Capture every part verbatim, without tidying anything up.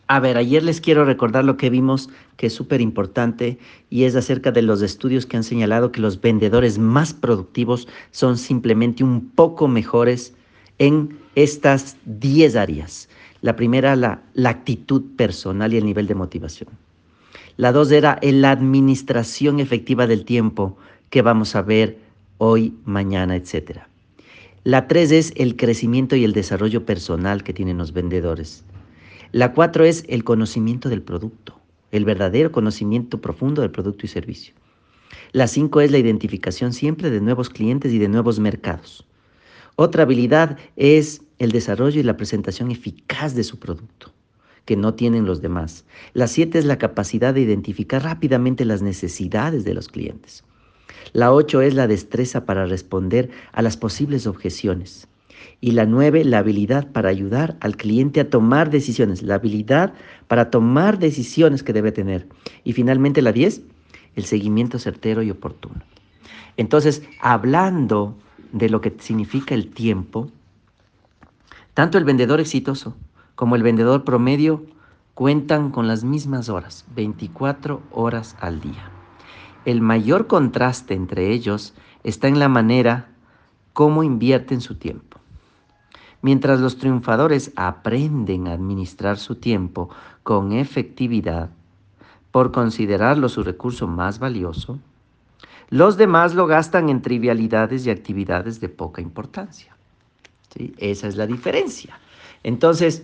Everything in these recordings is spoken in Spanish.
A ver, ayer les quiero recordar lo que vimos, que es súper importante, y es acerca de los estudios que han señalado que los vendedores más productivos son simplemente un poco mejores en estas diez áreas. La primera, la, la actitud personal y el nivel de motivación. La dos era la administración efectiva del tiempo, que vamos a ver hoy, mañana, etcétera. La tres es el crecimiento y el desarrollo personal que tienen los vendedores. La cuatro es el conocimiento del producto, el verdadero conocimiento profundo del producto y servicio. La cinco es la identificación siempre de nuevos clientes y de nuevos mercados. Otra habilidad es el desarrollo y la presentación eficaz de su producto, que no tienen los demás. La siete es la capacidad de identificar rápidamente las necesidades de los clientes. La ocho es la destreza para responder a las posibles objeciones. Y la nueve, la habilidad para ayudar al cliente a tomar decisiones, la habilidad para tomar decisiones que debe tener. Y finalmente la diez, el seguimiento certero y oportuno. Entonces, hablando de lo que significa el tiempo, tanto el vendedor exitoso como el vendedor promedio cuentan con las mismas horas, veinticuatro horas al día. El mayor contraste entre ellos está en la manera cómo invierten su tiempo. Mientras los triunfadores aprenden a administrar su tiempo con efectividad por considerarlo su recurso más valioso, los demás lo gastan en trivialidades y actividades de poca importancia. ¿Sí? Esa es la diferencia. Entonces,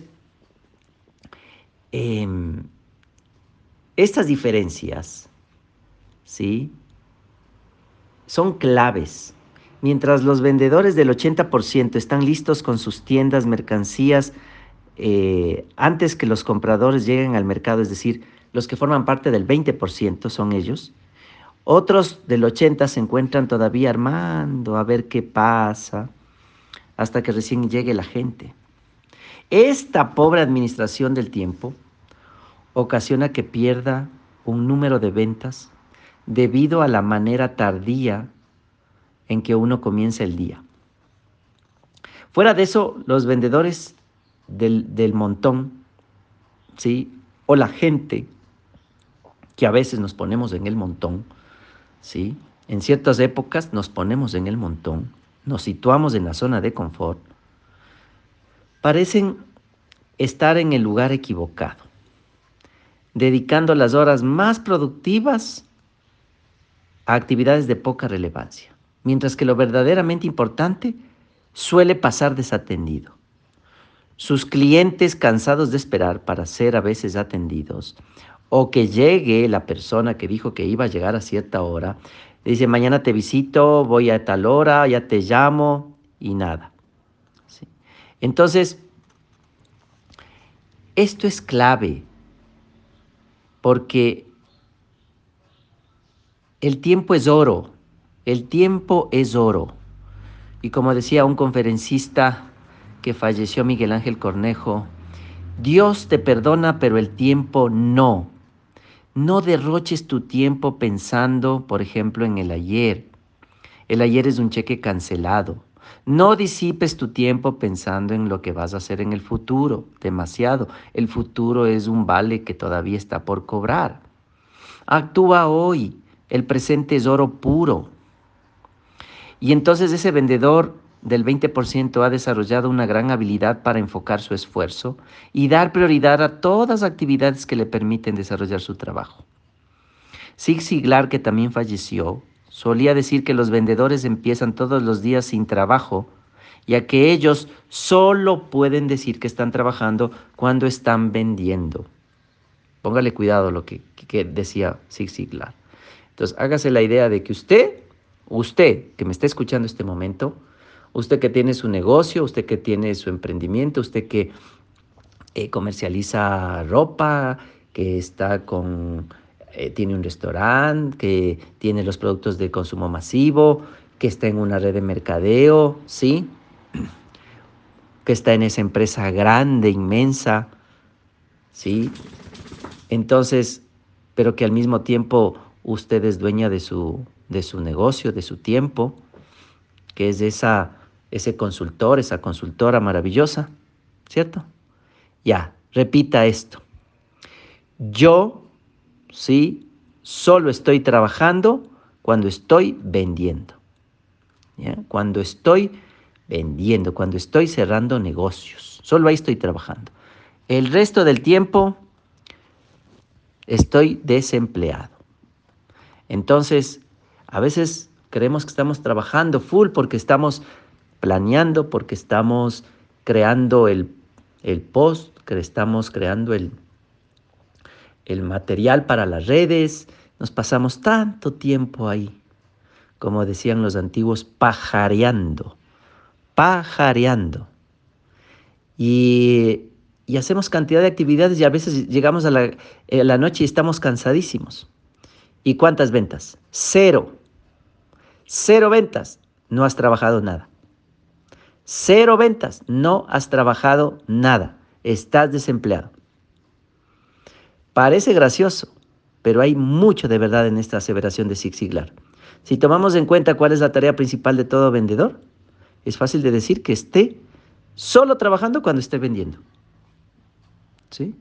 eh, estas diferencias, ¿sí?, son claves. Mientras los vendedores del ochenta por ciento están listos con sus tiendas, mercancías, eh, antes que los compradores lleguen al mercado, es decir, los que forman parte del veinte por ciento son ellos, otros del ochenta por ciento se encuentran todavía armando a ver qué pasa hasta que recién llegue la gente. Esta pobre administración del tiempo ocasiona que pierda un número de ventas debido a la manera tardía en que uno comienza el día. Fuera de eso, los vendedores del, del montón, ¿sí?, o la gente que a veces nos ponemos en el montón, ¿sí?, en ciertas épocas nos ponemos en el montón, nos situamos en la zona de confort, parecen estar en el lugar equivocado, dedicando las horas más productivas a actividades de poca relevancia, mientras que lo verdaderamente importante suele pasar desatendido. Sus clientes, cansados de esperar para ser a veces atendidos, o que llegue la persona que dijo que iba a llegar a cierta hora, dice: mañana te visito, voy a tal hora, ya te llamo, y nada. ¿Sí? Entonces, esto es clave, porque el tiempo es oro, el tiempo es oro. Y como decía un conferencista que falleció, Miguel Ángel Cornejo, Dios te perdona, pero el tiempo no. No derroches tu tiempo pensando, por ejemplo, en el ayer. El ayer es un cheque cancelado. No disipes tu tiempo pensando en lo que vas a hacer en el futuro, demasiado. El futuro es un vale que todavía está por cobrar. Actúa hoy. El presente es oro puro. Y entonces ese vendedor del veinte por ciento ha desarrollado una gran habilidad para enfocar su esfuerzo y dar prioridad a todas las actividades que le permiten desarrollar su trabajo. Zig Ziglar, que también falleció, solía decir que los vendedores empiezan todos los días sin trabajo, ya que ellos solo pueden decir que están trabajando cuando están vendiendo. Póngale cuidado lo que, que decía Zig Ziglar. Entonces, hágase la idea de que usted, usted que me está escuchando en este momento, usted que tiene su negocio, usted que tiene su emprendimiento, usted que eh, comercializa ropa, que está con, eh, tiene un restaurante, que tiene los productos de consumo masivo, que está en una red de mercadeo, ¿sí?, que está en esa empresa grande, inmensa, ¿sí? Entonces, pero que al mismo tiempo usted es dueña de su, de su negocio, de su tiempo, que es esa, ese consultor, esa consultora maravillosa, ¿cierto? Ya, repita esto. Yo, sí, solo estoy trabajando cuando estoy vendiendo. ¿Ya? Cuando estoy vendiendo, cuando estoy cerrando negocios. Solo ahí estoy trabajando. El resto del tiempo estoy desempleado. Entonces, a veces creemos que estamos trabajando full porque estamos planeando, porque estamos creando el, el post, que estamos creando el, el material para las redes. Nos pasamos tanto tiempo ahí, como decían los antiguos, pajareando, pajareando. Y, y hacemos cantidad de actividades y a veces llegamos a la, a la noche y estamos cansadísimos. ¿Y cuántas ventas? Cero. Cero ventas. No has trabajado nada. Cero ventas. No has trabajado nada. Estás desempleado. Parece gracioso, pero hay mucho de verdad en esta aseveración de Zig Ziglar. Si tomamos en cuenta cuál es la tarea principal de todo vendedor, es fácil de decir que esté solo trabajando cuando esté vendiendo. ¿Sí?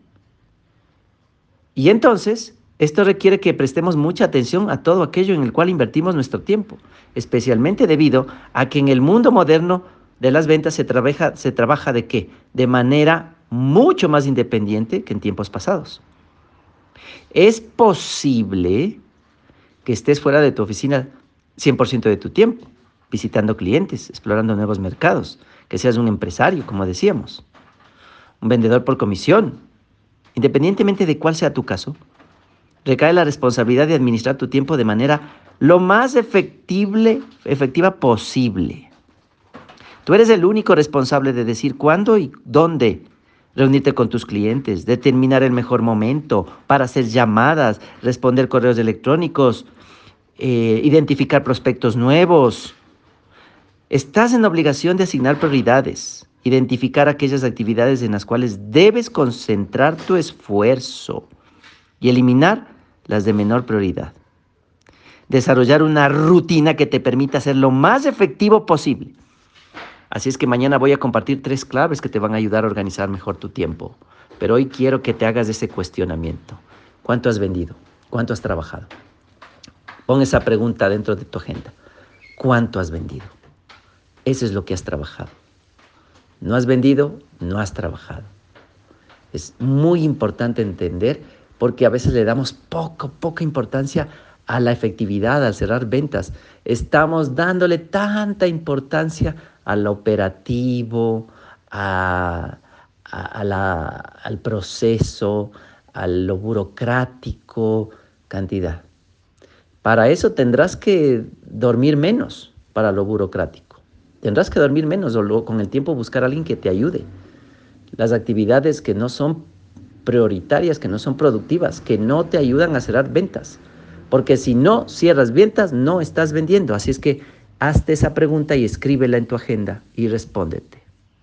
Y entonces, esto requiere que prestemos mucha atención a todo aquello en el cual invertimos nuestro tiempo, especialmente debido a que en el mundo moderno de las ventas se trabaja, se trabaja ¿de qué? De manera mucho más independiente que en tiempos pasados. Es posible que estés fuera de tu oficina cien por ciento de tu tiempo, visitando clientes, explorando nuevos mercados, que seas un empresario, como decíamos, un vendedor por comisión. Independientemente de cuál sea tu caso, recae la responsabilidad de administrar tu tiempo de manera lo más efectible, efectiva posible. Tú eres el único responsable de decir cuándo y dónde reunirte con tus clientes, determinar el mejor momento para hacer llamadas, responder correos electrónicos, eh, identificar prospectos nuevos. Estás en obligación de asignar prioridades, identificar aquellas actividades en las cuales debes concentrar tu esfuerzo y eliminar las de menor prioridad. Desarrollar una rutina que te permita ser lo más efectivo posible. Así es que mañana voy a compartir tres claves que te van a ayudar a organizar mejor tu tiempo. Pero hoy quiero que te hagas ese cuestionamiento. ¿Cuánto has vendido? ¿Cuánto has trabajado? Pon esa pregunta dentro de tu agenda. ¿Cuánto has vendido? Eso es lo que has trabajado. No has vendido, no has trabajado. Es muy importante entender porque a veces le damos poco, poca importancia a la efectividad, al cerrar ventas. Estamos dándole tanta importancia al operativo, a, a, a la, al proceso, a lo burocrático, cantidad. Para eso tendrás que dormir menos, para lo burocrático. Tendrás que dormir menos o luego con el tiempo buscar a alguien que te ayude. Las actividades que no son prioritarias, que no son productivas, que no te ayudan a cerrar ventas. Porque si no cierras ventas, no estás vendiendo. Así es que hazte esa pregunta y escríbela en tu agenda y respóndete.